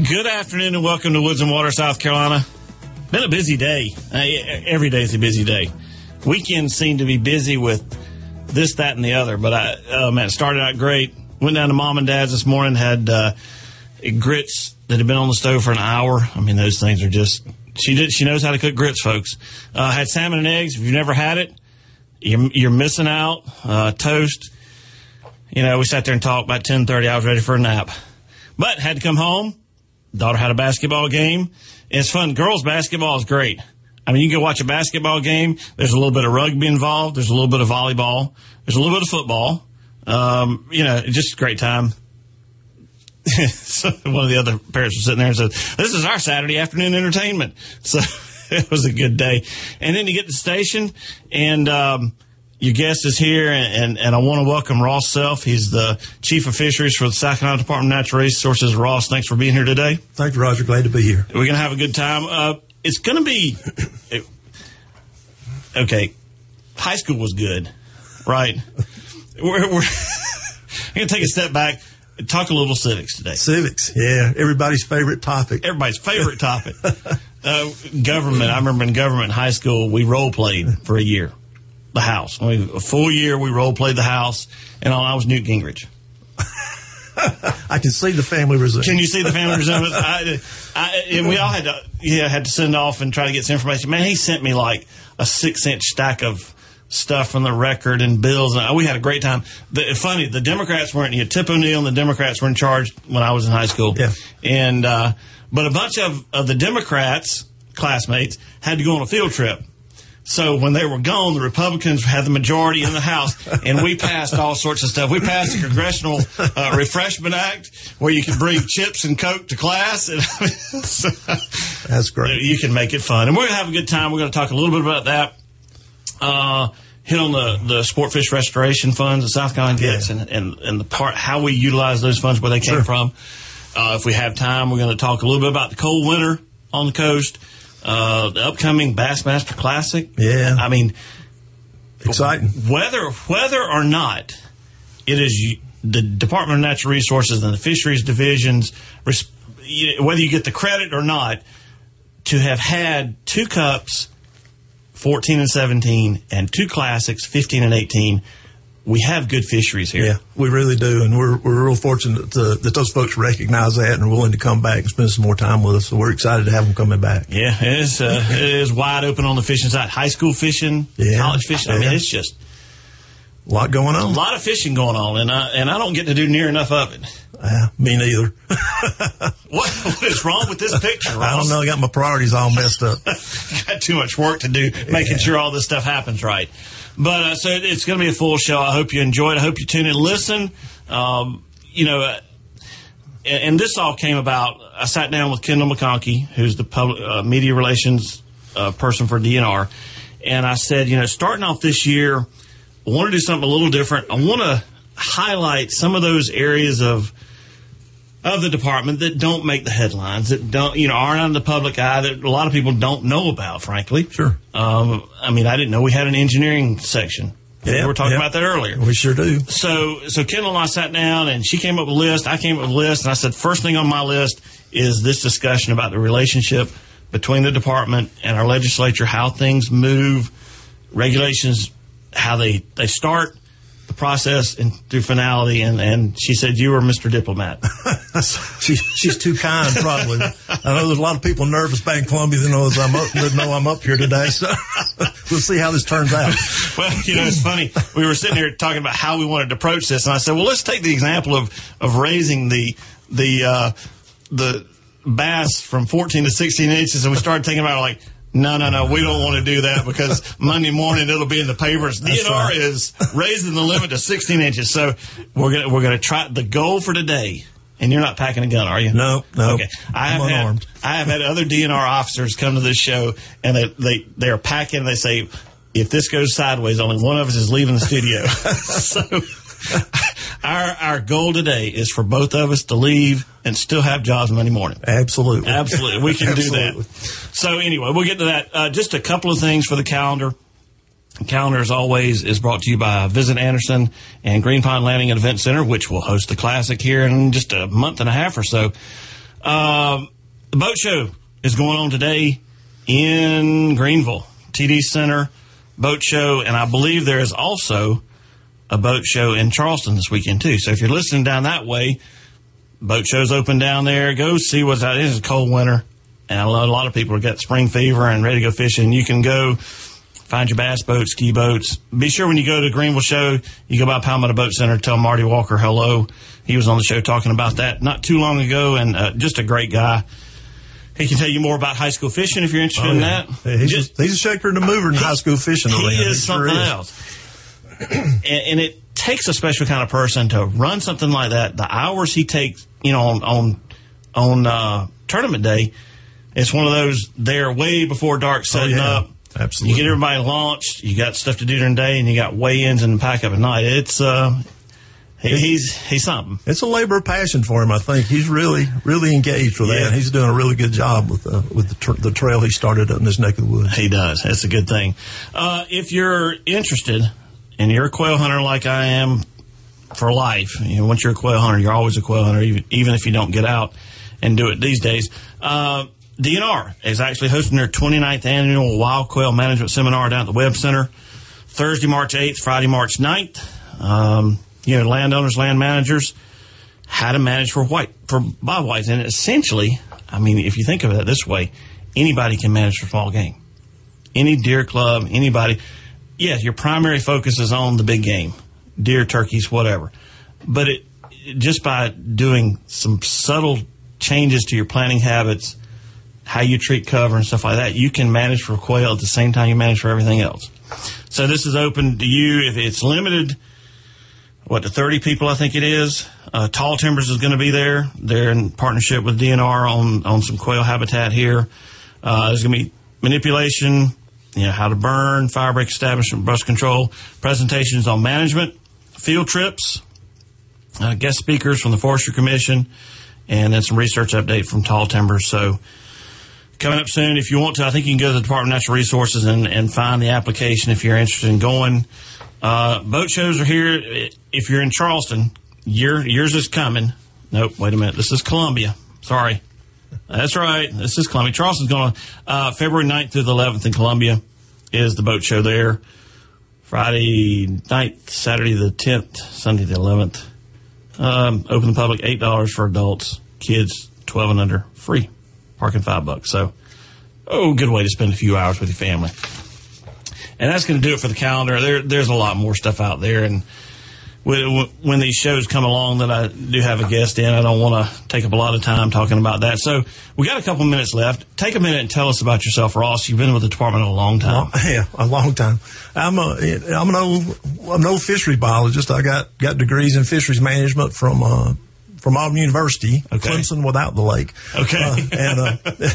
Good afternoon and welcome to Woods and Water, South Carolina. Been a busy day. Every day is a busy day. Weekends seem to be busy with this, that, and the other. But it started out great. Went down to Mom and Dad's this morning, had grits that had been on the stove for an hour. I mean, those things are just... She knows how to cook grits, folks. Had salmon and eggs. If you've never had it, you're missing out. Toast. You know, we sat there and talked about 10:30. I was ready for a nap. But had to come home. Daughter had a basketball game. It's fun. Girls basketball is great. I mean, you can go watch a basketball game. There's a little bit of rugby involved. There's a little bit of volleyball. There's a little bit of football. Just a great time. So one of the other parents was sitting there and said, "This is our Saturday afternoon entertainment." So it was a good day. And then you get to the station, and your guest is here, and I want to welcome Ross Self. He's the Chief of Fisheries for the South Carolina Department of Natural Resources. Ross, thanks for being here today. Thank you, Roger. Glad to be here. We're going to have a good time. It's going to be... Okay, high school was good, right? We're going to take a step back and talk a little civics today. Civics, yeah. Everybody's favorite topic. Everybody's favorite topic. Government. I remember in government in high school, we role-played for a year. The House. A full year, we role-played the House, and I was Newt Gingrich. I can see the family resemblance. Can you see the family resemblance? And we all had to send off and try to get some information. Man, he sent me like a 6-inch stack of stuff from the Record and bills. And we had a great time. The Democrats weren't. You had Tip O'Neill and the Democrats were in charge when I was in high school. Yeah. And but a bunch of the Democrats, classmates, had to go on a field trip. So when they were gone, the Republicans had the majority in the House, and we passed all sorts of stuff. We passed the Congressional Refreshment Act, where you can bring chips and Coke to class. And, that's great. You can make it fun. And we're going to have a good time. We're going to talk a little bit about that. Hit on the sport fish restoration funds that South Carolina gets, and the part how we utilize those funds, where they came from. If we have time, we're going to talk a little bit about the cold winter on the coast. The upcoming Bassmaster Classic. Yeah. I mean, exciting. Whether or not it is the Department of Natural Resources and the Fisheries Divisions, whether you get the credit or not, to have had 2 cups, 14 and 17, and 2 classics, 15 and 18, we have good fisheries here. Yeah, we really do, and we're real fortunate that those folks recognize that and are willing to come back and spend some more time with us. So we're excited to have them coming back. Yeah, it is wide open on the fishing side. High school fishing, college fishing. I mean, it's just a lot going on. A lot of fishing going on, and I don't get to do near enough of it. Me neither. What is wrong with this picture, Ross? I don't know. I got my priorities all messed up. Got too much work to do making sure all this stuff happens right. But so it's going to be a full show. I hope you enjoy it. I hope you tune in and listen. And this all came about. I sat down with Kendall McConkey, who's the public media relations person for DNR, and I said, starting off this year, I want to do something a little different. I want to highlight some of those areas of the department that don't make the headlines, that don't, aren't on the public eye, that a lot of people don't know about, frankly. Sure. I didn't know we had an engineering section. Yeah, we were talking about that earlier. We sure do. So Kendall and I sat down, and she came up with a list. I came up with a list, and I said, first thing on my list is this discussion about the relationship between the department and our legislature, how things move, regulations, how they start the process and through finality, and she said you were Mr. Diplomat. She's too kind, probably. I know there's a lot of people nervous back in Columbia that know I'm up here today, so we'll see how this turns out. Well, it's funny. We were sitting here talking about how we wanted to approach this, and I said, well, let's take the example of raising the bass from 14 to 16 inches, and we started thinking about like, no, we don't want to do that because Monday morning it'll be in the papers. DNR is raising the limit to 16 inches. So we're gonna try. The goal for today, and you're not packing a gun, are you? No. Okay. I'm unarmed. I have had other DNR officers come to this show, and they are packing. And they say, if this goes sideways, only one of us is leaving the studio. So our goal today is for both of us to leave and still have jobs Monday morning. Absolutely. We can do that. So anyway, we'll get to that. Just a couple of things for the calendar. The calendar, as always, is brought to you by Visit Anderson and Green Pond Landing and Event Center, which will host the Classic here in just a month and a half or so. The boat show is going on today in Greenville, TD Center boat show, and I believe there is also a boat show in Charleston this weekend too. So if you're listening down that way, boat show's open down there. Go see what's out. It's a cold winter, and a lot of people have got spring fever and ready to go fishing. You can go find your bass boats, ski boats. Be sure when you go to Greenville show, you go by Palmetto Boat Center, tell Marty Walker hello. He was on the show talking about that not too long ago, and just a great guy. He can tell you more about high school fishing if you're interested in that. Yeah, he's a shaker and a mover in high school fishing. He is something else. And it takes a special kind of person to run something like that. The hours he takes, on tournament day, it's one of those they're way before dark setting up. Absolutely. You get everybody launched. You got stuff to do during the day, and you got weigh-ins and pack up at night. It's he's something. It's a labor of passion for him. I think he's really engaged with that. And he's doing a really good job with the trail he started up in this neck of the woods. He does. That's a good thing. If you're interested and you're a quail hunter like I am for life, once you're a quail hunter, you're always a quail hunter, even if you don't get out and do it these days. DNR is actually hosting their 29th annual Wild Quail Management Seminar down at the Webb Center, Thursday, March 8th, Friday, March 9th. Landowners, land managers, how to manage for bobwhites. And essentially, if you think of it this way, anybody can manage for small game. Any deer club, anybody. Yes, your primary focus is on the big game, deer, turkeys, whatever. But just by doing some subtle changes to your planning habits, how you treat cover and stuff like that, you can manage for quail at the same time you manage for everything else. So this is open to you. If it's limited, to 30 people, I think it is. Tall Timbers is going to be there. They're in partnership with DNR on some quail habitat here. There's going to be manipulation, how to burn, fire break establishment, brush control, presentations on management, field trips, guest speakers from the Forestry Commission, and then some research update from Tall Timbers. So coming up soon, if you want to, I think you can go to the Department of Natural Resources and find the application if you're interested in going. Boat shows are here. If you're in Charleston, yours is coming. Nope, wait a minute. This is Columbia. Sorry. That's right. This is Columbia. Charleston's going on February 9th through the 11th in Columbia is the boat show there. Friday 9th, Saturday the 10th, Sunday the 11th. Open the public, $8 for adults. Kids, 12 and under, free. Parking $5. So, good way to spend a few hours with your family. And that's going to do it for the calendar. There's a lot more stuff out there. And when these shows come along that I do have a guest in, I don't want to take up a lot of time talking about that. So we got a couple minutes left. Take a minute and tell us about yourself, Ross. You've been with the department a long time. A long time. I'm an old fisheries biologist. I got degrees in fisheries management from Auburn University, Clemson without the lake. Okay.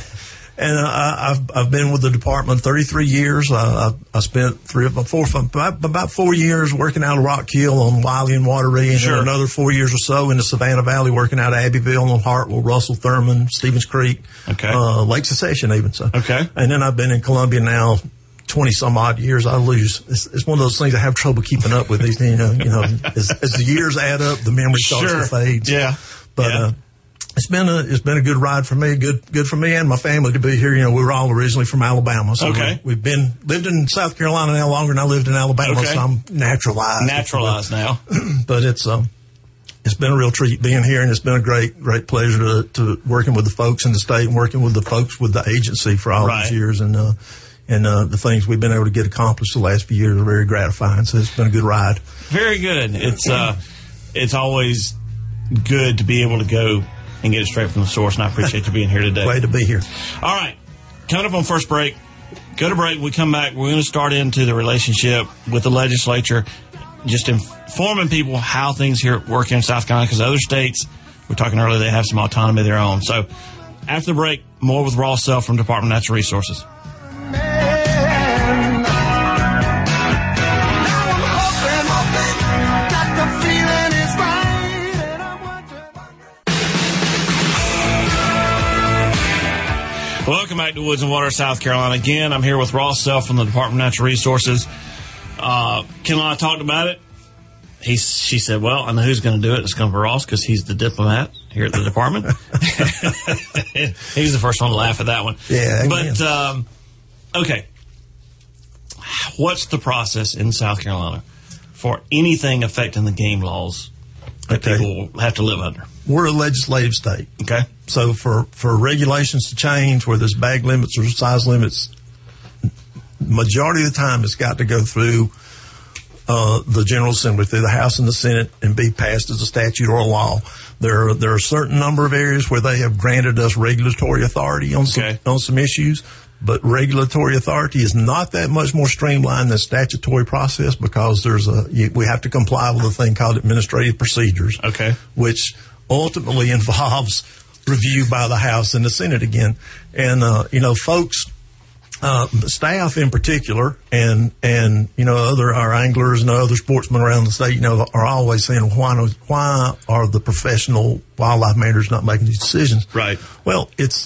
I've been with the department 33 years. I spent about 4 years working out of Rock Hill on Wiley and Wateree, and then another 4 years or so in the Savannah Valley working out of Abbeville on Hartwell, Russell, Thurman, Stevens Creek, Lake Secession even. So, and then I've been in Columbia now 20 some odd years. I lose. It's one of those things I have trouble keeping up with. These, as the years add up, the memory starts to fade. Yeah, but. It's been a good ride for me, good for me and my family to be here. We were all originally from Alabama, so we've lived in South Carolina now longer than I lived in Alabama, so I'm naturalized now. But it's been a real treat being here, and it's been a great pleasure to working with the folks in the state and working with the folks with the agency for all these years, and the things we've been able to get accomplished the last few years are very gratifying. So it's been a good ride. Very good. It's always good to be able to go and get it straight from the source, and I appreciate you being here today. Glad to be here. All right. Coming up on first break, go to break. When we come back, we're going to start into the relationship with the legislature, just informing people how things here work in South Carolina, because other states, we were talking earlier, they have some autonomy of their own. So after the break, more with Ross Self from Department of Natural Resources. Welcome back to Woods and Water, South Carolina. Again, I'm here with Ross Self from the Department of Natural Resources. Ken and I talked about it. she said, well, I know who's going to do it. It's going to be Ross because he's the diplomat here at the department. He's the first one to laugh at that one. Yeah. But, okay. What's the process in South Carolina for anything affecting the game laws that people have to live under? We're a legislative state. Okay. So for regulations to change, where there's bag limits or size limits, majority of the time it's got to go through the General Assembly, through the House and the Senate, and be passed as a statute or a law. There are a certain number of areas where they have granted us regulatory authority on some issues, but regulatory authority is not that much more streamlined than statutory process, because we have to comply with a thing called administrative procedures, which ultimately involves review by the House and the Senate again. And folks, staff in particular, and our anglers and other sportsmen around the state, are always saying, why are the professional wildlife managers not making these decisions? Right. Well, it's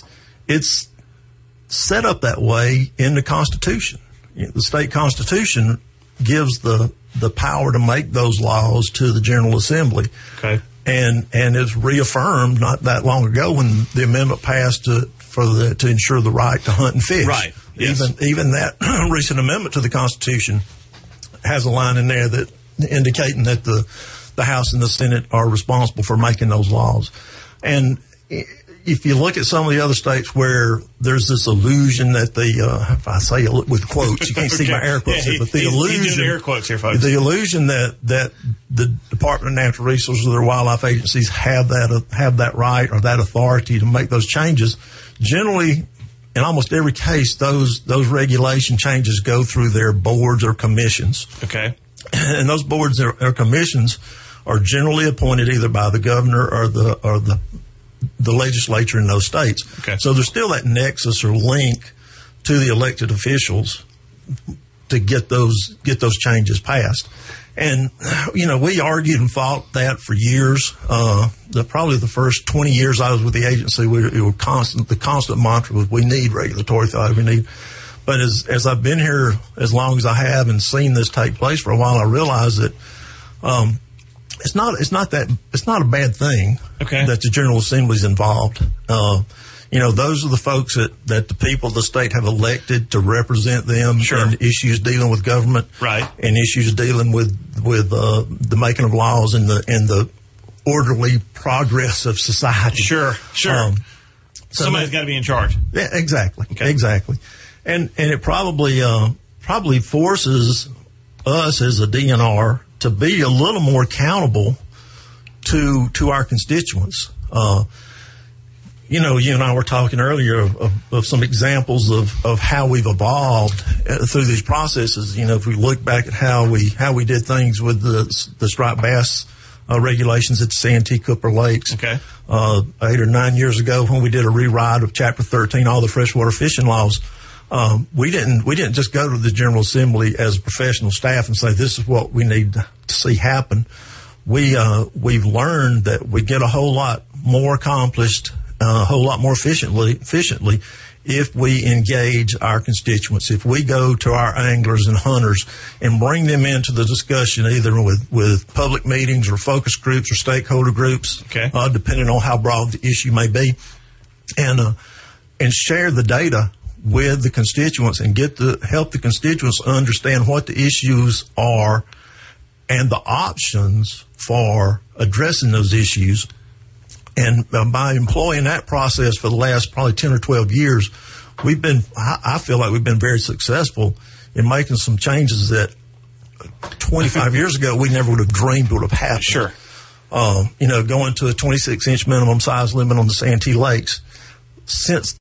set up that way in the Constitution. The state Constitution gives the power to make those laws to the General Assembly. Okay. And it's reaffirmed not that long ago when the amendment passed to ensure the right to hunt and fish. Right. Yes. Even that recent amendment to the Constitution has a line in there that indicating that the House and the Senate are responsible for making those laws. And if you look at some of the other states where there's this illusion that if I say it with quotes, you can't see my air quotes here, but the illusion, air quotes here, folks. The illusion that the Department of Natural Resources or their wildlife agencies have that right or that authority to make those changes. Generally, in almost every case, those regulation changes go through their boards or commissions. Okay. And those boards or commissions are generally appointed either by the governor or the legislature in those states. Okay. So there's still that nexus or link to the elected officials to get those changes passed. And, we argued and fought that for years. Probably the first 20 years I was with the agency, the constant mantra was, we need regulatory authority, But as I've been here as long as I have and seen this take place for a while, I realize that, it's not a bad thing that the General Assembly is involved. Those are the folks that the people of the state have elected to represent them in issues dealing with government, right, and issues dealing with the making of laws and the orderly progress of society. Sure. Somebody's got to be in charge. Yeah, exactly. And it probably forces us as a DNR to be a little more accountable to our constituents. You and I were talking earlier of some examples of how we've evolved through these processes. If we look back at how we did things with the striped bass regulations at the Santee Cooper Lakes. Okay. 8 or 9 years ago, when we did a rewrite of Chapter 13, all the freshwater fishing laws, we didn't just go to the General Assembly as a professional staff and say, this is what we need to see happen. We've learned that we get a whole lot more accomplished, a whole lot more efficiently if we engage our constituents, if we go to our anglers and hunters and bring them into the discussion, either with public meetings or focus groups or stakeholder groups, depending on how broad the issue may be, and share the data with the constituents and help the constituents understand what the issues are and the options for addressing those issues. And by employing that process for the last probably 10 or 12 years, I feel like we've been very successful in making some changes that 25 years ago we never would have dreamed would have happened. Sure. Going to a 26-inch minimum size limit on the Santee Lakes, since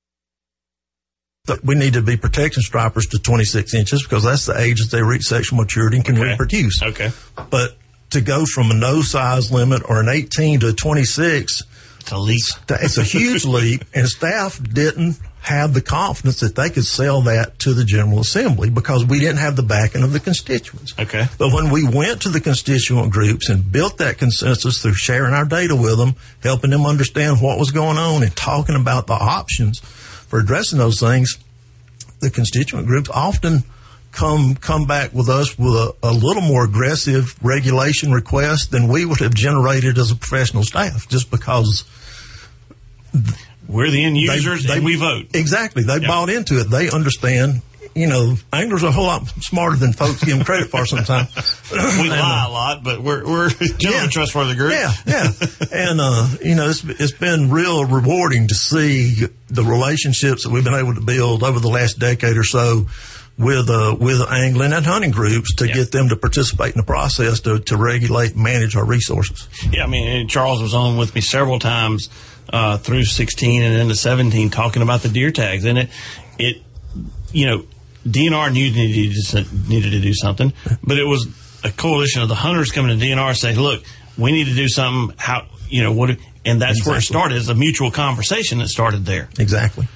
we need to be protecting stripers to 26 inches because that's the age that they reach sexual maturity and can reproduce. Okay. But to go from a no size limit or an 18 to a 26, it's a leap. It's a huge leap, and staff didn't have the confidence that they could sell that to the General Assembly because we didn't have the backing of the constituents. Okay. But when we went to the constituent groups and built that consensus through sharing our data with them, helping them understand what was going on and talking about the options for addressing those things, the constituent groups often come back with us with a little more aggressive regulation request than we would have generated as a professional staff, just because we're the end users and we vote. Exactly. They bought into it. They understand. Anglers are a whole lot smarter than folks give them credit for sometimes. We lie a lot, but we're generally a trustworthy group. Yeah. And, it's been real rewarding to see the relationships that we've been able to build over the last decade or so with angling and hunting groups to get them to participate in the process to regulate and manage our resources. Yeah, I mean, Charles was on with me several times through 16 and into 17 talking about the deer tags. And it DNR needed to do something, but it was a coalition of the hunters coming to DNR saying, look, we need to do something. And that's where it started. It's a mutual conversation that started there. Exactly.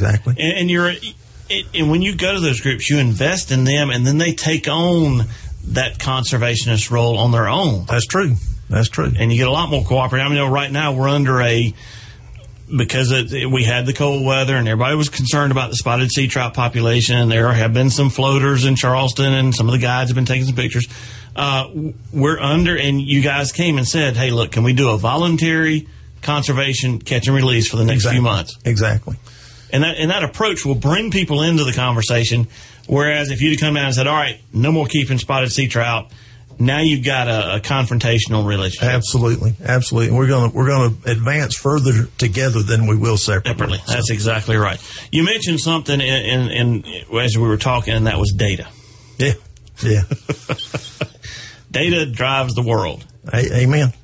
And when you go to those groups, you invest in them, and then they take on that conservationist role on their own. That's true. And you get a lot more cooperative. I mean, right now we're under because we had the cold weather and everybody was concerned about the spotted sea trout population. There have been some floaters in Charleston, and some of the guides have been taking some pictures. We're under, and you guys came and said, hey, look, can we do a voluntary conservation catch and release for the next few months? Exactly. And that approach will bring people into the conversation, whereas if you'd come down and said, all right, no more keeping spotted sea trout, now you've got a confrontational relationship. Absolutely. We're going to advance further together than we will separately. That's exactly right. You mentioned something in as we were talking, and that was data. Yeah. Data drives the world. Amen.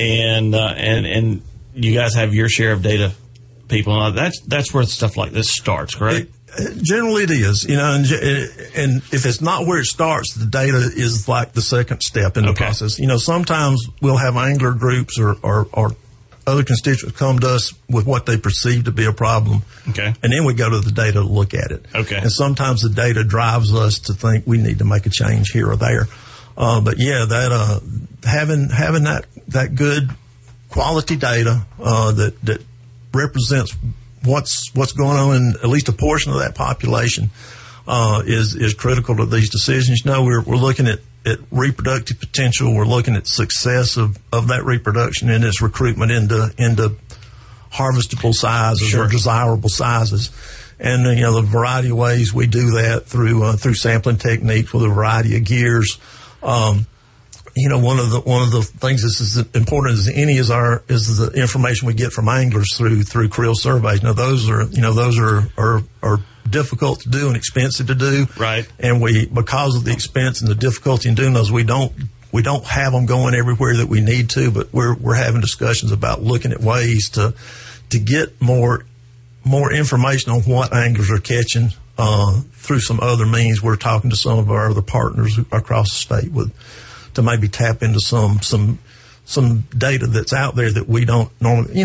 And you guys have your share of data people. That's where stuff like this starts, correct? Generally it is, and if it's not where it starts, the data is like the second step in the process. Sometimes we'll have angler groups or other constituents come to us with what they perceive to be a problem. Okay. And then we go to the data to look at it. Okay. And sometimes the data drives us to think we need to make a change here or there. But that having that good quality data that represents what's going on in at least a portion of that population is critical to these decisions. We're looking at reproductive potential. We're looking at success of that reproduction and its recruitment into harvestable sizes or desirable sizes. And the variety of ways we do that through sampling techniques with a variety of gears. One of the things that's as important as any is the information we get from anglers through creel surveys. Now those are difficult to do and expensive to do. Right. And because of the expense and the difficulty in doing those, we don't have them going everywhere that we need to, but we're having discussions about looking at ways to get more information on what anglers are catching through some other means. We're talking to some of our other partners across the state to maybe tap into some data that's out there that we don't normally,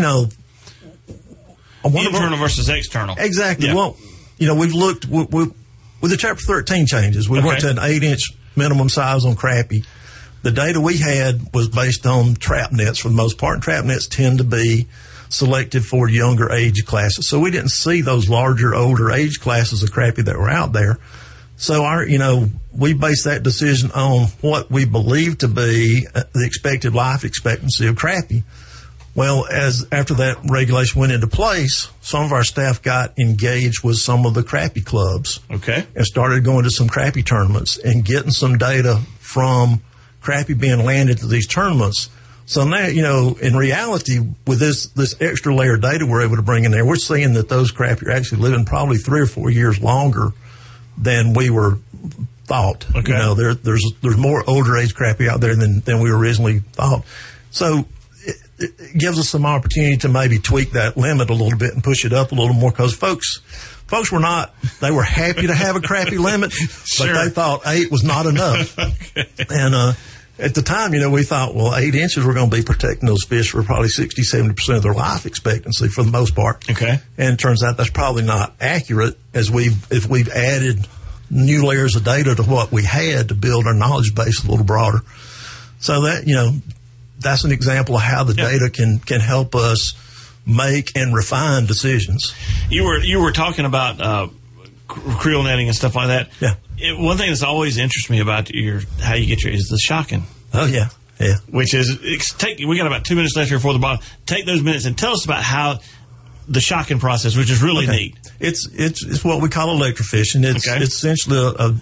internal versus external. Exactly. Yeah. Well, we've looked with the Chapter 13 changes. We went to an 8-inch minimum size on crappie. The data we had was based on trap nets for the most part, and trap nets tend to be selected for younger age classes. So we didn't see those larger, older age classes of crappie that were out there. So we base that decision on what we believe to be the expected life expectancy of crappie. Well, after that regulation went into place, some of our staff got engaged with some of the crappie clubs. Okay. And started going to some crappie tournaments and getting some data from crappie being landed to these tournaments. So now, in reality, with this extra layer of data we're able to bring in there, we're seeing that those crappie are actually living probably 3 or 4 years longer than we were thought. Okay. There's more older age crappie out there than we originally thought. So it gives us some opportunity to maybe tweak that limit a little bit and push it up a little more, because folks they were happy to have a crappie limit, but they thought 8 was not enough. Okay. And at the time, we thought, 8 inches, we're going to be protecting those fish for probably 60-70% of their life expectancy for the most part. Okay. And it turns out that's probably not accurate, if we've added new layers of data to what we had to build our knowledge base a little broader. So that, that's an example of how the data can help us make and refine decisions. You were talking about creel netting and stuff like that. Yeah. one thing that's always interested me about how you get is the shocking. Oh, yeah. Yeah. Which is, we got about 2 minutes left here before the bottom. Take those minutes and tell us about how the shocking process, which is really neat. It's what we call electrofishing. It's essentially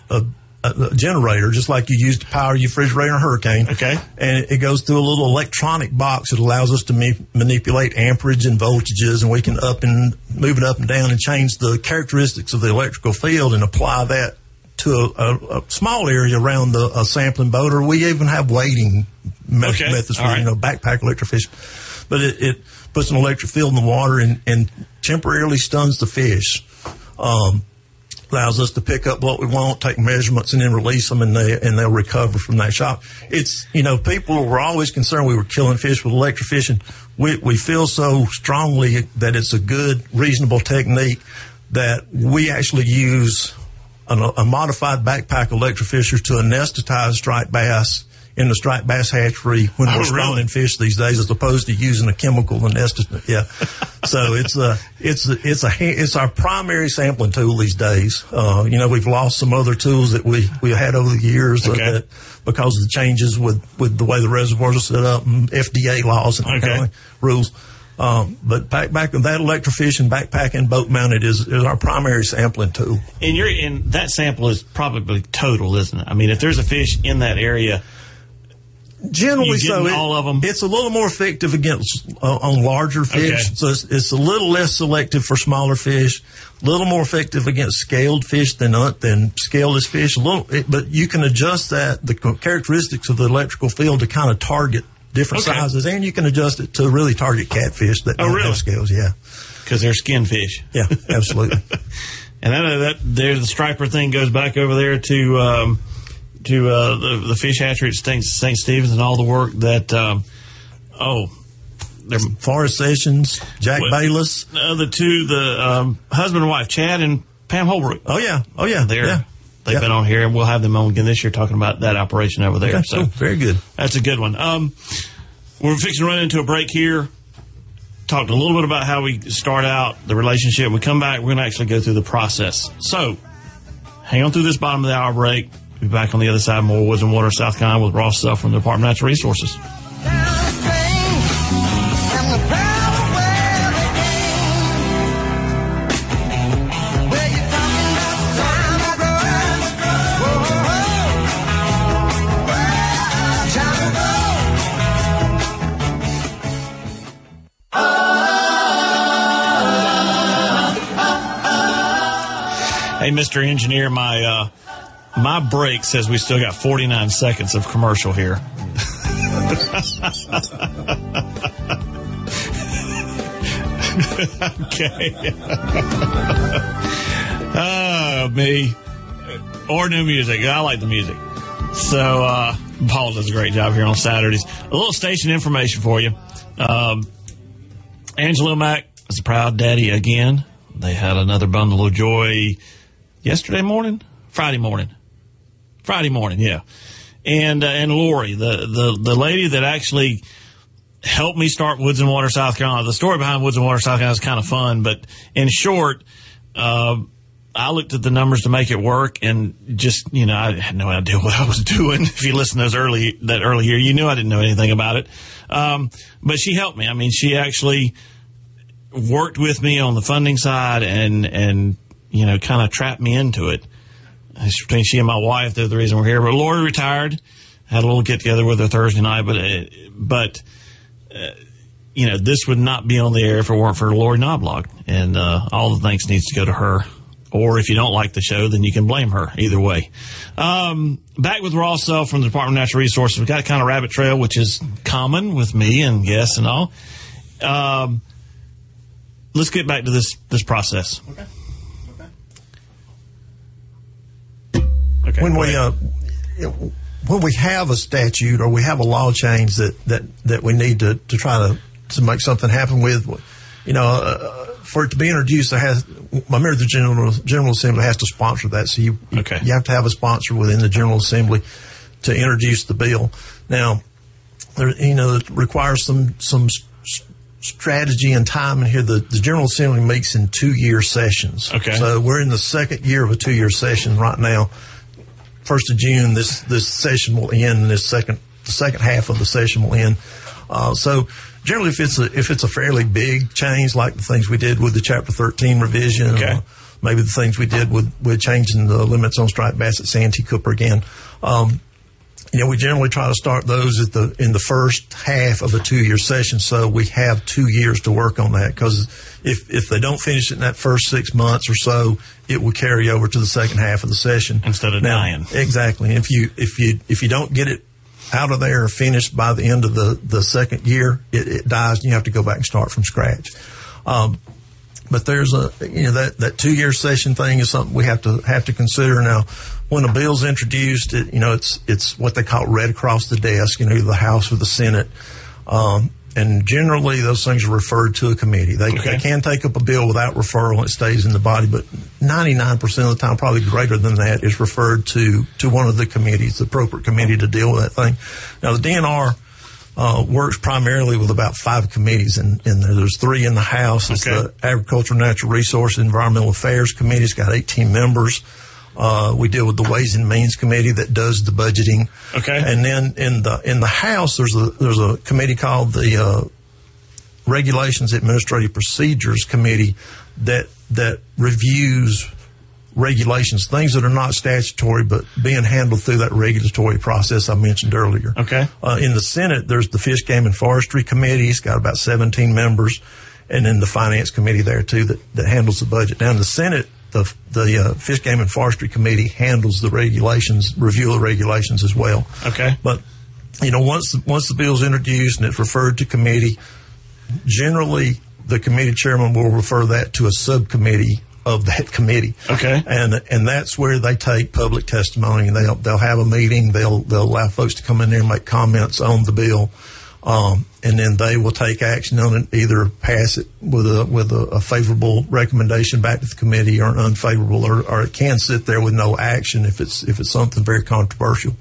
a generator, just like you use to power your refrigerator in a hurricane. Okay. And it goes through a little electronic box that allows us to manipulate amperage and voltages, and we can move it up and down and change the characteristics of the electrical field and apply that to a small area around a sampling boat, or we even have weighting methods for, backpack electrofishing. But it puts an electric field in the water and temporarily stuns the fish. Allows us to pick up what we want, take measurements, and then release them, and they'll recover from that shock. It's, people were always concerned we were killing fish with electrofishing. We feel so strongly that it's a good, reasonable technique that we actually use a modified backpack electrofisher to anesthetize striped bass in the striped bass hatchery when we're spawning fish these days, as opposed to using a chemical anesthetist. Yeah. So it's our primary sampling tool these days. We've lost some other tools that we had over the years that because of the changes with the way the reservoirs are set up and FDA laws and rules. But back that electrofishing, backpacking, boat mounted is our primary sampling tool. And that sample is probably total, isn't it? I mean, if there's a fish in that area, generally so, all of them. It's a little more effective against on larger fish. So it's a little less selective for smaller fish. A little more effective against scaled fish than scaleless fish. But you can adjust the characteristics of the electrical field to kind of target different sizes, and you can adjust it to really target catfish that don't have scales. Yeah, because they're skin fish. Yeah, absolutely. And the striper thing goes back over there to the fish hatchery at St. Stephen's and all the work that Forrest Sessions, Jack Bayless, the husband and wife, Chad and Pam Holbrook. Oh yeah. They've been on here, and we'll have them on again this year talking about that operation over there. Okay, so very good. That's a good one. We're fixing to run into a break here. Talked a little bit about how we start out the relationship. When we come back, we're going to actually go through the process. So hang on through this bottom of the hour break. We'll be back on the other side. More Woods and Water, South Carolina, with Ross Self from the Department of Natural Resources. Hey, Mr. Engineer, my break says we still got 49 seconds of commercial here. Okay. Me. Or new music. I like the music. So, Paul does a great job here on Saturdays. A little station information for you. Angelo Mack is a proud daddy again. They had another bundle of joy Friday morning, yeah. And Lori, the lady that actually helped me start Woods and Water, South Carolina. The story behind Woods and Water, South Carolina is kind of fun, but in short, I looked at the numbers to make it work, and just, I had no idea what I was doing. If you listen to that early year, you knew I didn't know anything about it. But she helped me. I mean, she actually worked with me on the funding side and kind of trapped me into it. It's between she and my wife, they're the reason we're here. But Lori retired. Had a little get-together with her Thursday night. But this would not be on the air if it weren't for Lori Knobloch. And all the thanks needs to go to her. Or if you don't like the show, then you can blame her. Either way. Back with Ross Self from the Department of Natural Resources. We've got a kind of rabbit trail, which is common with me and guests and all. Let's get back to this process. Okay, when we have a statute or we have a law change that we need to try to make something happen with, for it to be introduced, the General Assembly has to sponsor that. So you have to have a sponsor within the General Assembly to introduce the bill. Now, it requires some strategy and time in here. The General Assembly meets in 2-year sessions. Okay. So we're in the second year of a 2-year session right now. 1st of June, this session will end, and the second half of the session will end. So generally, if it's a fairly big change, like the things we did with the Chapter 13 revision, or maybe the things we did with changing the limits on striped bass at Santee Cooper again, we generally try to start those in the first half of a 2-year session, so we have 2 years to work on that. Because if they don't finish it in that first 6 months or so, it will carry over to the second half of the session instead of dying. Exactly. If you don't get it out of there or finished by the end of the second year, it dies, and you have to go back and start from scratch. But there's that 2-year session thing is something we have to consider. Now, when a bill's introduced, it's what they call read across the desk, either the House or the Senate. And generally those things are referred to a committee. They can take up a bill without referral and it stays in the body, but 99% of the time, probably greater than that, is referred to one of the committees, the appropriate committee to deal with that thing. Now, the DNR works primarily with about 5 committees in there. There's 3 in the House. It's the Agriculture, Natural Resources, Environmental Affairs Committee. It's got 18 members. We deal with the Ways and Means Committee that does the budgeting. Okay. And then in the House, there's a committee called the Regulations Administrative Procedures Committee that reviews regulations, things that are not statutory but being handled through that regulatory process I mentioned earlier. Okay. In the Senate, there's the Fish, Game, and Forestry Committee. It's got about 17 members, and then the Finance Committee there too that handles the budget. Now in the Senate, the Fish, Game, and Forestry Committee handles the regulations, review of regulations as well. Okay. But once the bill's introduced and it's referred to committee, generally the committee chairman will refer that to a subcommittee of that committee. Okay. And that's where they take public testimony, and they'll have a meeting. They'll allow folks to come in there and make comments on the bill. And then they will take action on it, either pass it with a favorable recommendation back to the committee, or an unfavorable, or it can sit there with no action if it's something very controversial.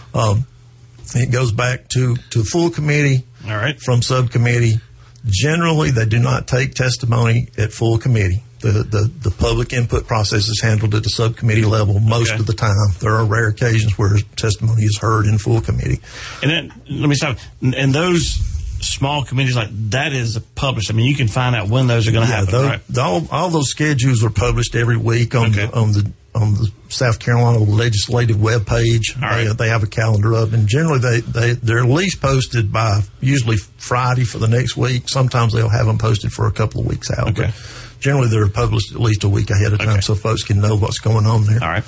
It goes back to full committee. All right. From subcommittee. Generally, they do not take testimony at full committee. The public input process is handled at the subcommittee level most of the time. There are rare occasions where testimony is heard in full committee. And then, let me stop. And those small committees like that is published. I mean, you can find out when those are going to happen, right? All those schedules are published every week on the South Carolina legislative webpage. Right. They have a calendar up, and generally they're at least posted by usually Friday for the next week. Sometimes they'll have them posted for a couple of weeks out. Okay. But generally, they're published at least a week ahead of time, so folks can know what's going on there. All right.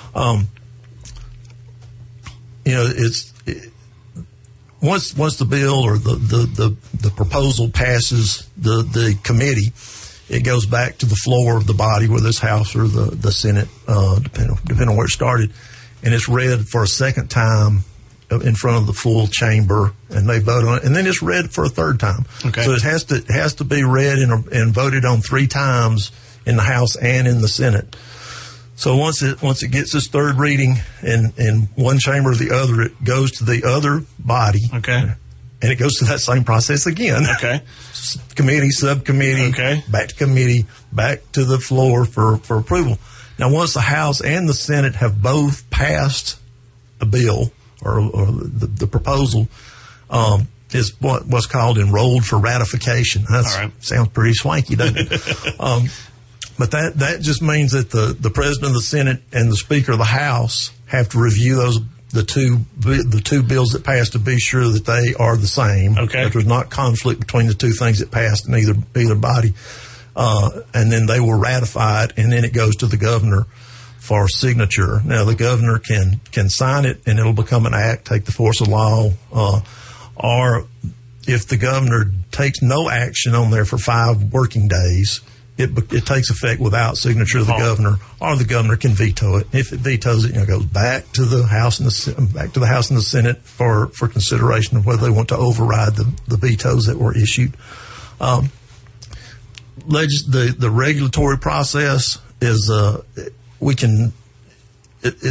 Once the bill or the proposal passes the committee, it goes back to the floor of the body, whether it's House or the Senate, depending on where it started, and it's read for a second time in front of the full chamber, and they vote on it, and then it's read for a third time. Okay. So it has to be read and voted on 3 times in the House and in the Senate. So once it gets its third reading in one chamber or the other, it goes to the other body. Okay. And it goes to that same process again. Okay. Committee, subcommittee, back to committee, back to the floor for approval. Now, once the House and the Senate have both passed a bill or the proposal, is what's called enrolled for ratification. That sounds pretty swanky, doesn't it? But that just means that the President of the Senate and the Speaker of the House have to review the two bills that passed to be sure that they are the same. Okay. That there's not conflict between the two things that passed in either body. And then they will ratify it, and then it goes to the governor for signature. Now, the governor can sign it, and it'll become an act, take the force of law. Or if the governor takes no action on there for 5 working days, it takes effect without signature of the governor, or the governor can veto it. If it vetoes it, it goes back to the House and the Senate for consideration of whether they want to override the vetoes that were issued. The regulatory process is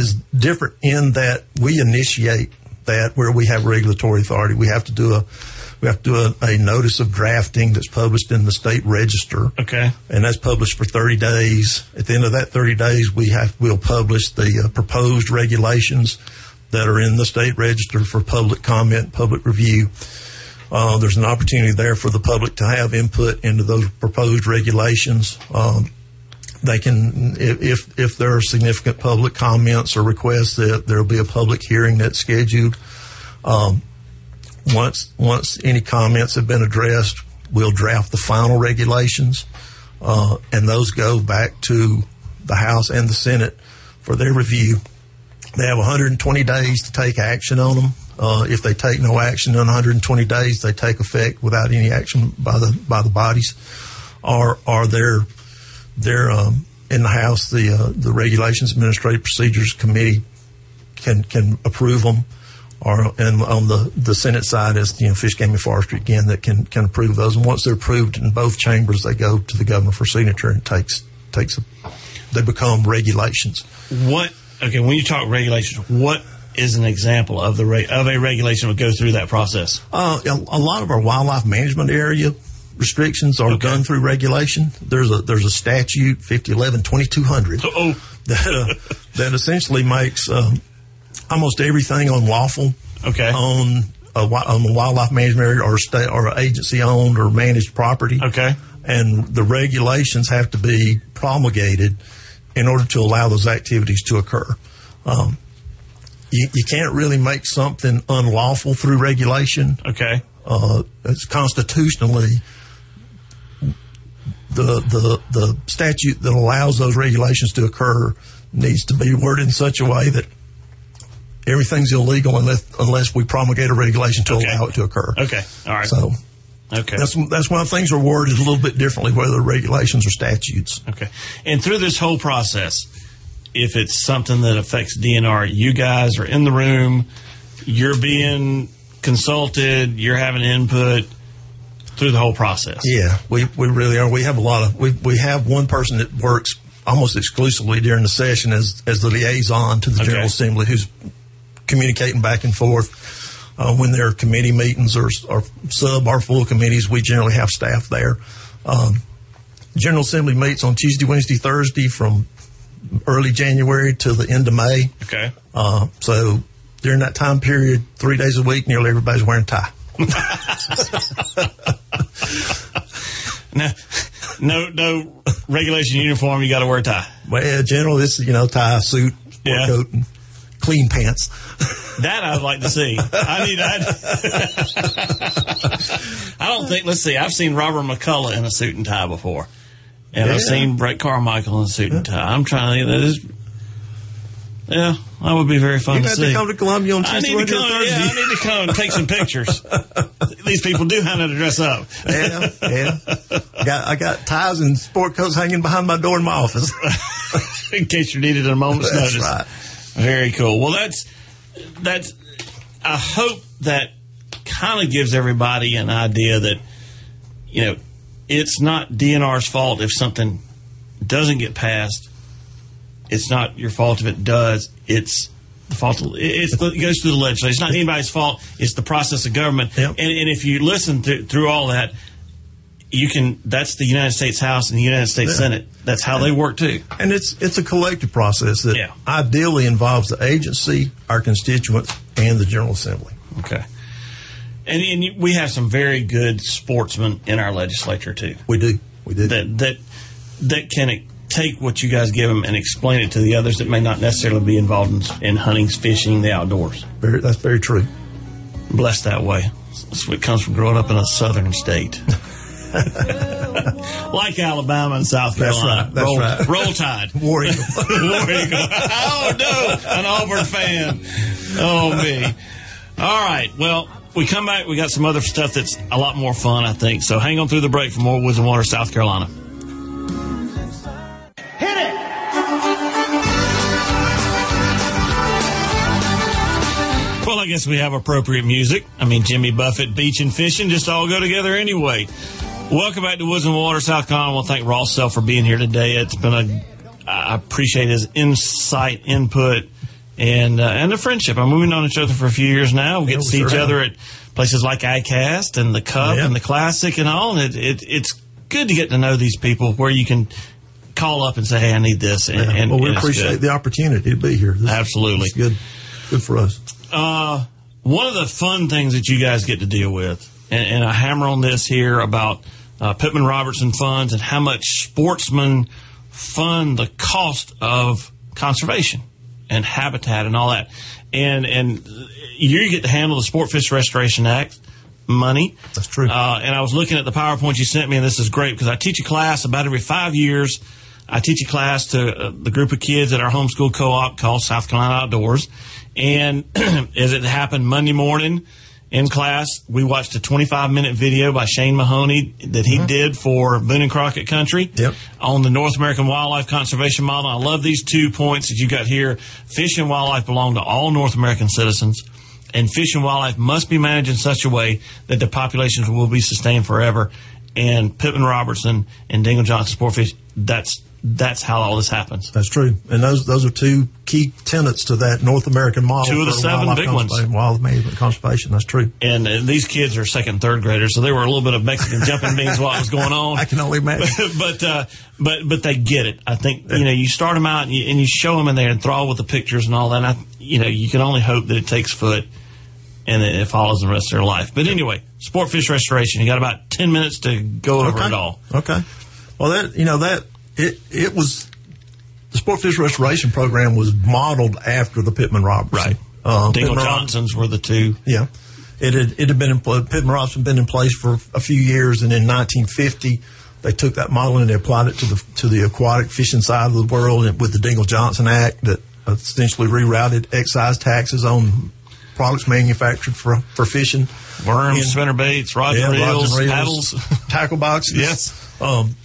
different in that we initiate that where we have regulatory authority. We have to do We have to do a notice of drafting that's published in the state register. Okay. And that's published for 30 days. At the end of that 30 days, we'll publish the proposed regulations that are in the state register for public comment, public review. There's an opportunity there for the public to have input into those proposed regulations. They can, if there are significant public comments or requests, that there'll be a public hearing that's scheduled. Once any comments have been addressed, we'll draft the final regulations, and those go back to the House and the Senate for their review. They have 120 days to take action on them. If they take no action in 120 days, they take effect without any action by the bodies. Or they're in the House, the Regulations Administrative Procedures Committee can approve them. And on the Senate side is, Fish, Game, and Forestry again that can approve those. And once they're approved in both chambers, they go to the governor for signature, and they become regulations. When you talk regulations, what is an example of a regulation that goes through that process? A lot of our wildlife management area restrictions are done through regulation. There's a statute 5011-2200 that essentially makes almost everything unlawful on the wildlife management area or state or agency owned or managed property. Okay. And the regulations have to be promulgated in order to allow those activities to occur. You can't really make something unlawful through regulation. Okay. It's constitutionally the statute that allows those regulations to occur needs to be worded in such a way that everything's illegal unless we promulgate a regulation to allow it to occur. Okay. All right. So that's why things are worded a little bit differently, whether they're regulations or statutes. Okay. And through this whole process, if it's something that affects DNR, you guys are in the room, you're being consulted, you're having input through the whole process. Yeah, we really are. We have we have one person that works almost exclusively during the session as the liaison to the General Assembly, who's communicating back and forth. When there are committee meetings or sub or full committees, we generally have staff there. General Assembly meets on Tuesday, Wednesday, Thursday from early January to the end of May. Okay. So during that time period, 3 days a week, nearly everybody's wearing a tie. No regulation uniform. You got to wear a tie. Well, general, this tie, suit, sport coat, and clean pants. That I'd like to see. I don't think. Let's see. I've seen Robert McCullough in a suit and tie before, and I've seen Brett Carmichael in a suit and tie. I'm trying to think. That would be very fun to see. You have to come to Columbia on Tuesday, Wednesday, Thursday. I need to come and take some pictures. These people do know how to dress up. Yeah. I got ties and sport coats hanging behind my door in my office. In case you're needed at a moment's notice. That's right. Very cool. Well, that's. I hope that kind of gives everybody an idea that, it's not DNR's fault if something doesn't get passed. It's not your fault if it does. It's the fault. It goes through the legislature. It's not anybody's fault. It's the process of government. Yep. And if you listen through all that, that's the United States House and the United States Senate. That's how they work too. And it's a collective process that ideally involves the agency, our constituents, and the General Assembly. Okay. And we have some very good sportsmen in our legislature too. We do. That can take what you guys give them and explain it to the others that may not necessarily be involved in hunting, fishing, the outdoors. That's very true. Blessed that way. That's what comes from growing up in a southern state. Like Alabama and South Carolina. That's right. Roll Tide. War Eagle. War Eagle. Oh, no. An Auburn fan. Oh, me. All right. Well, we come back. We got some other stuff that's a lot more fun, I think. So hang on through the break for more Woods and Water, South Carolina. Hit it! Well, I guess we have appropriate music. Jimmy Buffett, beach and fishing just all go together anyway. Welcome back to Woods and Water, South Carolina. I want to thank Ross Self for being here today. It's been I appreciate his insight, input, and the friendship. We've known each other for a few years now. We get to see each other at places like ICAST and the Cup and the Classic and all. And it's good to get to know these people where you can call up and say, hey, I need this. And we appreciate the opportunity to be here. Absolutely. Good for us. One of the fun things that you guys get to deal with, and I hammer on this here about Pittman Robertson funds and how much sportsmen fund the cost of conservation and habitat and all that. And you get to handle the Sport Fish Restoration Act money. That's true. And I was looking at the PowerPoint you sent me, and this is great because I teach a class about every 5 years. I teach a class to the group of kids at our homeschool co-op called South Carolina Outdoors. And as it happened Monday morning in class, we watched a 25-minute video by Shane Mahoney that he did for Boone and Crockett Country on the North American Wildlife Conservation Model. I love these 2 points that you got here. Fish and wildlife belong to all North American citizens, and fish and wildlife must be managed in such a way that the populations will be sustained forever. And Pittman Robertson and Dingle Johnson Sportfish, that's how all this happens. That's true. And those are 2 key tenets to that North American model. 2 of the 7 big ones. Wildlife management conservation. That's true. And these kids are 2nd and 3rd graders, so they were a little bit of Mexican jumping beans while it was going on. I can only imagine. but they get it. I think, you start them out and you show them and they're enthralled with the pictures and all that. And you can only hope that it takes foot and it follows the rest of their life. But anyway, Sport Fish Restoration. You got about 10 minutes to go over it all. Okay. Well, it was the Sport Fish Restoration Program was modeled after the Pittman Robertson. Right. Dingle Johnsons were the 2. Yeah. It had been Pittman Robertson been in place for a few years, and in 1950 they took that model and they applied it to the aquatic fishing side of the world with the Dingle Johnson Act that essentially rerouted excise taxes on products manufactured for fishing. Worms, spinnerbaits, rods and reels, paddles, tackle boxes. Yes.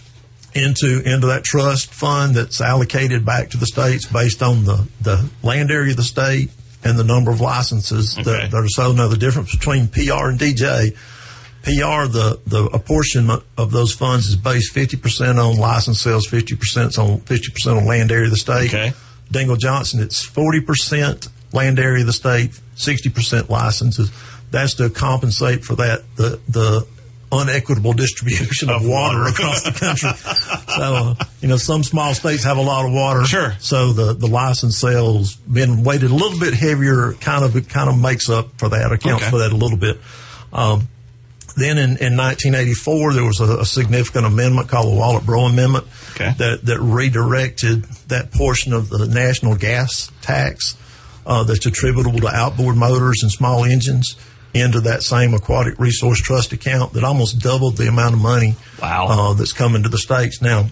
Into that trust fund that's allocated back to the states based on the land area of the state and the number of licenses that are sold. Now, the difference between PR and DJ, PR, the apportionment of those funds is based 50% on license sales, 50% on land area of the state. Okay. Dingle Johnson, it's 40% land area of the state, 60% licenses. That's to compensate for that, the unequitable distribution of water across the country. So, some small states have a lot of water. Sure. So the license sales been weighted a little bit heavier, kind of makes up for that, accounts for that a little bit. Then in 1984, there was a significant amendment called the Wallet-Brough Amendment that redirected that portion of the national gas tax that's attributable to outboard motors and small engines into that same aquatic resource trust account that almost doubled the amount of money that's coming to the states. Now,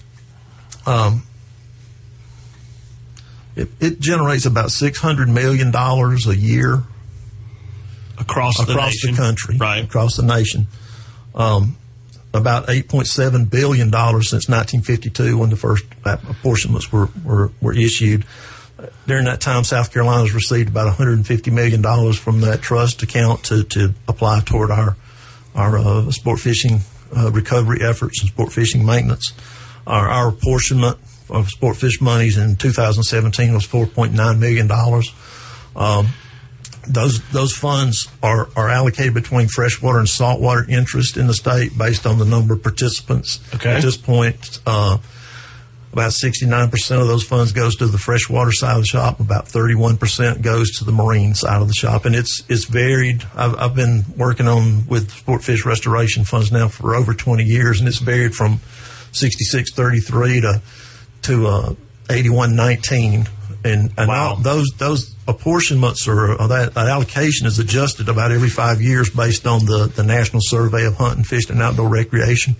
it generates about $600 million a year across the country, right? Across the nation. About $8.7 billion since 1952 when the first apportionments were issued. During that time, South Carolina has received about $150 million from that trust account to apply toward our sport fishing recovery efforts and sport fishing maintenance. Our apportionment of sport fish monies in 2017 was $4.9 million. Those funds are allocated between freshwater and saltwater interest in the state based on the number of participants. Okay. At this point, about 69% of those funds goes to the freshwater side of the shop. About 31% goes to the marine side of the shop, and it's varied. I've been working with sport fish restoration funds now for over 20 years, and it's varied from 66.33 to 81.19, and wow. Those apportionments that allocation is adjusted about every 5 years based on the National Survey of Hunting, Fishing, and Outdoor Recreation.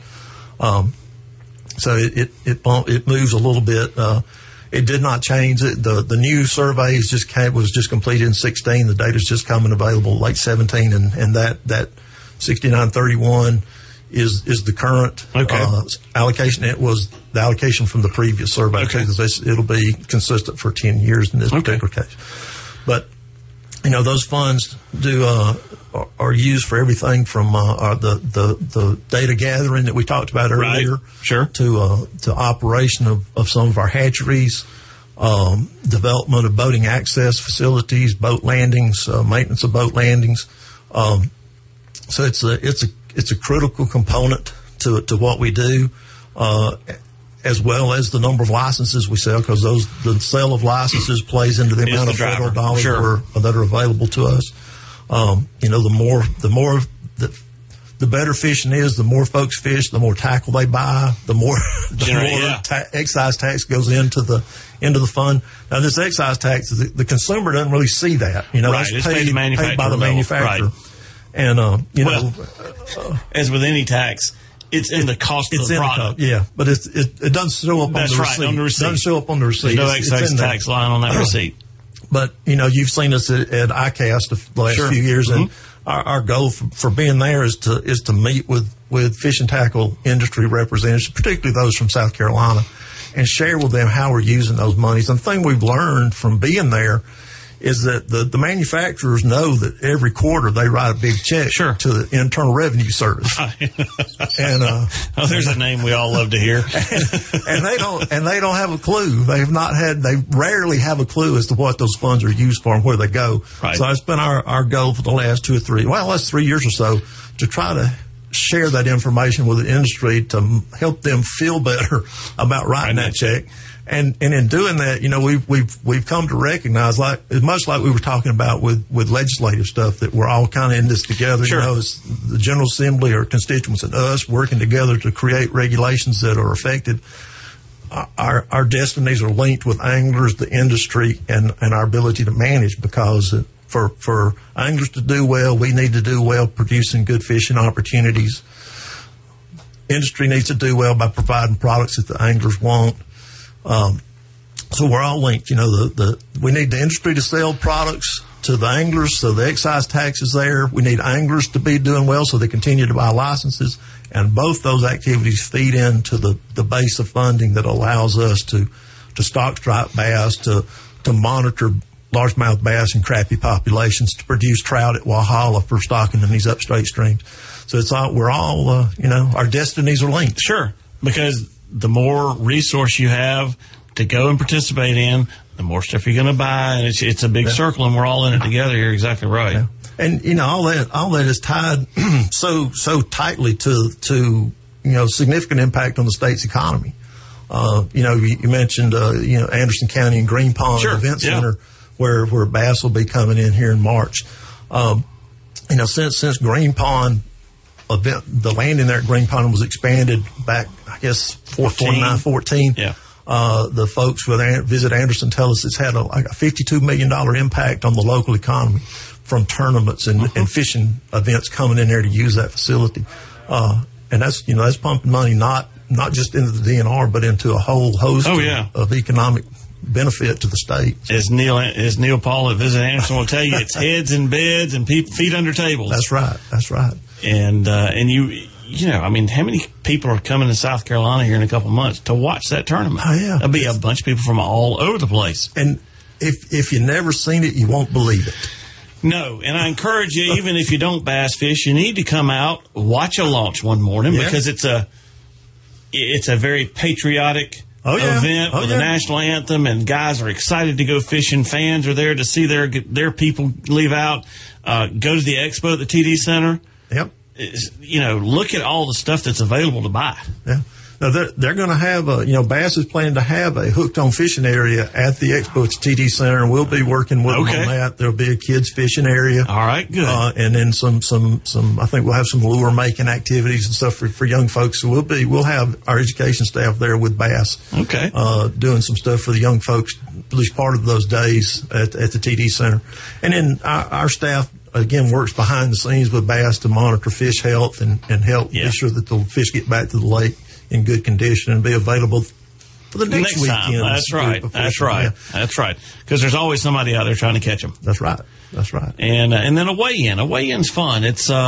So it moves a little bit. It did not change. The new survey was just completed in 2016. The data's just coming available late 2017, and that 6931 is the current allocation. It was the allocation from the previous survey. Okay. Because it'll be consistent for 10 years in this particular case. But those funds are used for everything from the data gathering that we talked about earlier, right. Sure, to operation of some of our hatcheries, development of boating access facilities, boat landings, maintenance of boat landings, So it's a critical component to what we do, as well as the number of licenses we sell, because the sale of licenses plays into the amount of federal dollars that are available to us. The better fishing is, the more folks fish, the more tackle they buy, the more excise tax goes into the fund. Now, this excise tax, the consumer doesn't really see that. It's paid by the manufacturer. Right. And as with any tax, it's in the cost of the product. But it doesn't show up on the receipt. That's right, on the receipt. It doesn't show up on the receipt. There's no excise tax line on that receipt. But, you've seen us at ICAST the last few years, and our goal for being there is to meet with fish and tackle industry representatives, particularly those from South Carolina, and share with them how we're using those monies. And the thing we've learned from being there is that the manufacturers know that every quarter they write a big check to the Internal Revenue Service. And there's a name we all love to hear. and they don't have a clue. They rarely have a clue as to what those funds are used for and where they go. Right. So it's been our goal for the last 3 years or so to try to share that information with the industry to help them feel better about writing that check. And in doing that, we've come to recognize, much like we were talking about with legislative stuff, that we're all kind of in this together. It's the General Assembly or constituents and us working together to create regulations that are effective. Our destinies are linked with anglers, the industry, and our ability to manage, because for anglers to do well, we need to do well producing good fishing opportunities. Industry needs to do well by providing products that the anglers want. So we're all linked. We need the industry to sell products to the anglers, so the excise tax is there. We need anglers to be doing well, so they continue to buy licenses. And both those activities feed into the base of funding that allows us to stock striped bass, to monitor largemouth bass and crappie populations, to produce trout at Walhalla for stocking in these upstate streams. So we're all, our destinies are linked. Sure, because the more resource you have to go and participate in, the more stuff you're going to buy, and it's a big circle, and we're all in it together. You're exactly right. Yeah. And all that is tied so tightly to significant impact on the state's economy. You mentioned Anderson County and Green Pond Event Center, where bass will be coming in here in March. Since Green Pond event, the landing there at Green Pond was expanded back, I guess, 14. Yeah. The folks with Visit Anderson tell us it's had a $52 million impact on the local economy from tournaments and fishing events coming in there to use that facility. And that's pumping money not just into the DNR, but into a whole host of economic benefit to the state. As Neil Paul at Visit Anderson will tell you, it's heads in beds and feet under tables. That's right. And how many people are coming to South Carolina here in a couple of months to watch that tournament? Oh, yeah. There'll be a bunch of people from all over the place. And if you've never seen it, you won't believe it. No, and I encourage you, even if you don't bass fish, you need to come out, watch a launch one morning, because it's a very patriotic event with a national anthem, and guys are excited to go fishing. Fans are there to see their people leave out. Go to the expo at the TD Center. Yep. Look at all the stuff that's available to buy. Yeah. Now they're going to have Bass is planning to have a hooked on fishing area at the expo at the TD Center, and we'll be working with them on that. There'll be a kids fishing area. All right, good. And then some. I think we'll have some lure making activities and stuff for young folks. So we'll have our education staff there with Bass. Okay. Doing some stuff for the young folks, at least part of those days at the TD Center, and then our staff again works behind the scenes with Bass to monitor fish health and help make sure that the fish get back to the lake in good condition and be available for the next weekend. Time. That's right. That's right. Because there's always somebody out there trying to catch them. That's right. And then a weigh-in. A weigh-in's fun.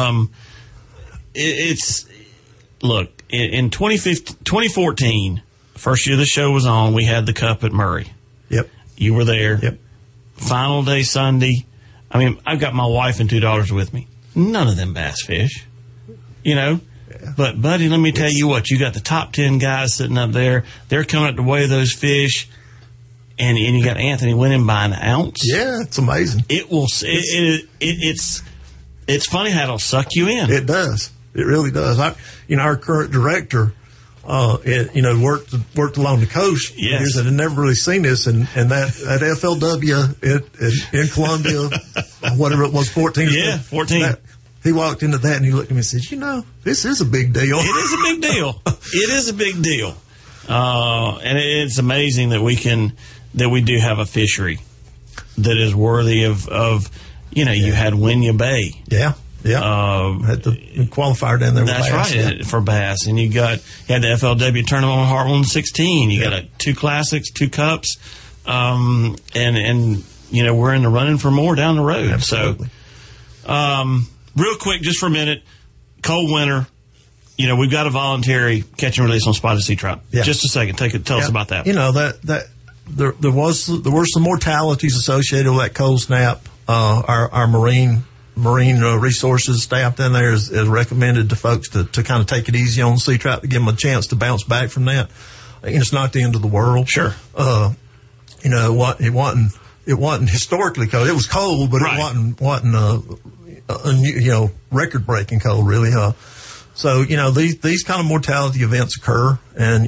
Look, in 2014, first year the show was on, we had the Cup at Murray. Yep. You were there. Yep. Final day Sunday. I've got my wife and 2 daughters with me. None of them bass fish. But, buddy, let me tell you what. You got the top 10 guys sitting up there. They're coming up to weigh those fish. And you got Anthony winning by an ounce. Yeah, it's amazing. It's It's funny how it'll suck you in. It does. It really does. Our current director, worked along the coast. Yes. Years and had never really seen this, and that FLW in Columbia, whatever it was, 14. Yeah, 14. He walked into that and he looked at me and said, this is a big deal. It is a big deal. It is a big deal. And it's amazing that we do have a fishery that is worthy of you had Winyah Bay. Yeah. Yeah. Had the qualifier down there with that's bass. That's right, for bass. And you had the FLW tournament on Heartland 16. You got 2 classics, 2 cups. And we're in the running for more down the road. Absolutely. So, real quick, just for a minute, cold winter. We've got a voluntary catch and release on spotted sea trout. Yeah. Just a second. Tell us about that. There were some mortalities associated with that cold snap. Our marine resources staff down there is recommended to folks to kind of take it easy on sea trout to give them a chance to bounce back from that. It's not the end of the world. Sure. It wasn't historically cold. It was cold, but right. It wasn't record breaking cold really. So these kind of mortality events occur, and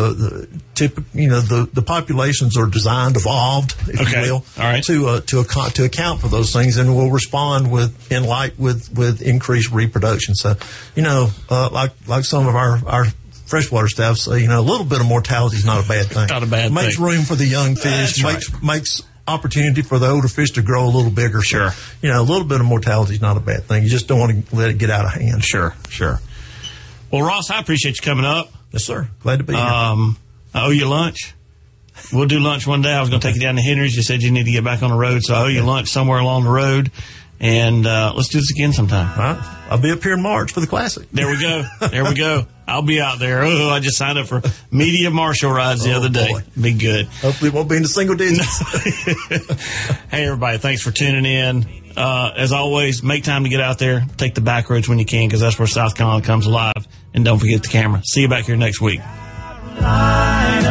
the populations are evolved, if you will, all right, to account for those things, and will respond with increased reproduction. So like some of our freshwater staff say, a little bit of mortality is not a bad thing. Not a bad thing. Makes room for the young fish. Makes opportunity for the older fish to grow a little bigger. Sure. So, a little bit of mortality is not a bad thing. You just don't want to let it get out of hand. Sure. Well, Ross, I appreciate you coming up. Yes, sir. Glad to be here. I owe you lunch. We'll do lunch one day. I was going to take you down to Henry's. You said you need to get back on the road, so I owe you lunch somewhere along the road. And let's do this again sometime. All right. I'll be up here in March for the Classic. There we go. I'll be out there. Oh, I just signed up for media marshal rides the other day. Boy. Be good. Hopefully it won't be in the single digits. Hey, everybody. Thanks for tuning in. As always, make time to get out there. Take the back roads when you can, because that's where South Carolina comes alive. And don't forget the camera. See you back here next week.